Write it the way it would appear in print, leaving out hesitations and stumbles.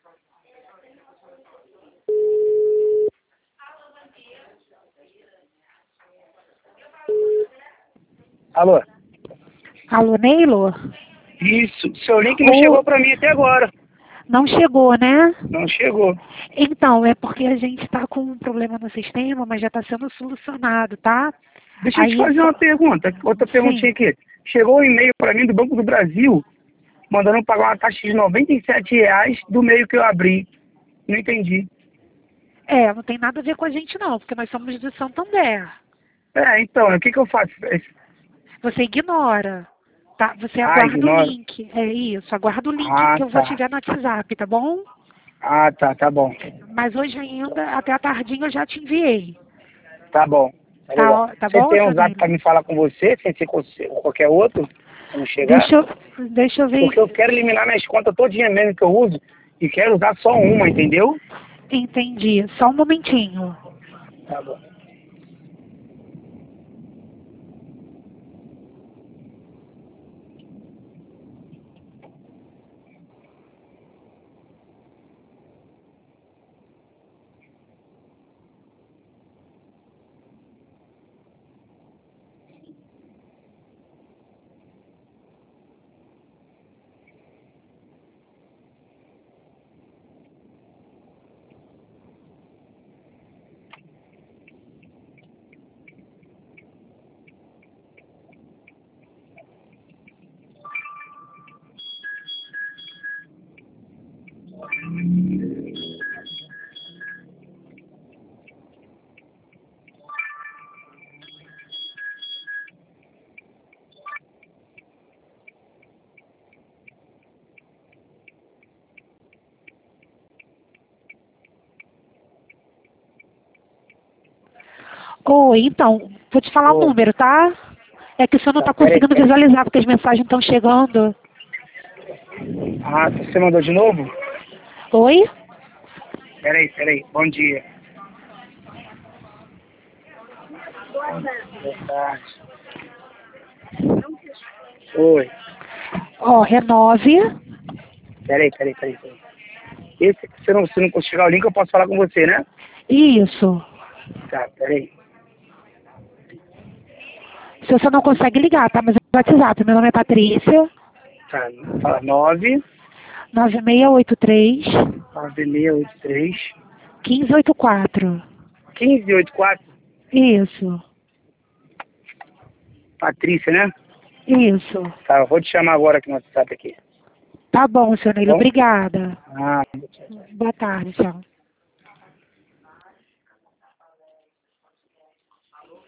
Alô? Alô, Neilo? Isso, seu link não chegou pra mim até agora. Não chegou, né? Não chegou. Então, é porque a gente está com um problema no sistema, mas já está sendo solucionado, tá? Deixa eu te fazer uma pergunta, outra perguntinha Sim. aqui. Chegou um e-mail pra mim do Banco do Brasil, mandando pagar uma taxa de R$ 97 do e-mail que eu abri. Não entendi. É, não tem nada a ver com a gente não, porque nós somos do Santander. Então, o que que eu faço? Você ignora, tá? Você Ah, aguarda o ignora? link. É isso, aguarda o link Ah, que eu vou te tá. enviar no WhatsApp, tá bom? Ah, tá bom. Mas hoje ainda, até a tardinha, eu já te enviei. Tá bom. Tá Tá, legal. tá Você bom, tem um seu zap Neilo? pra me falar com você, sem ser com qualquer outro, quando chegar? Deixa eu Porque eu ver. quero eliminar minhas contas todinha mesmo que eu uso e quero usar só uma, entendeu? Entendi. Só um momentinho. Tá bom. Oi, então, vou te falar o Oi. número, tá? É que o senhor não Tá, está peraí. conseguindo visualizar, porque as mensagens estão chegando. Ah, você mandou de novo? Oi? Peraí. Bom dia. Boa tarde. Oi. Ó, é 9. Peraí. Esse, se não chegar o link, eu posso falar com você, né? Isso. Tá, peraí. Se você não consegue ligar, tá? Mas é o WhatsApp. Meu nome é Patrícia. Tá, fala 9 9683 9683 1584. 1584. Isso. Patrícia, né? Isso. Tá, eu vou te chamar agora aqui no WhatsApp aqui. Tá bom, seu Neilo. Bom? Obrigada. Ah, Boa tarde, tchau.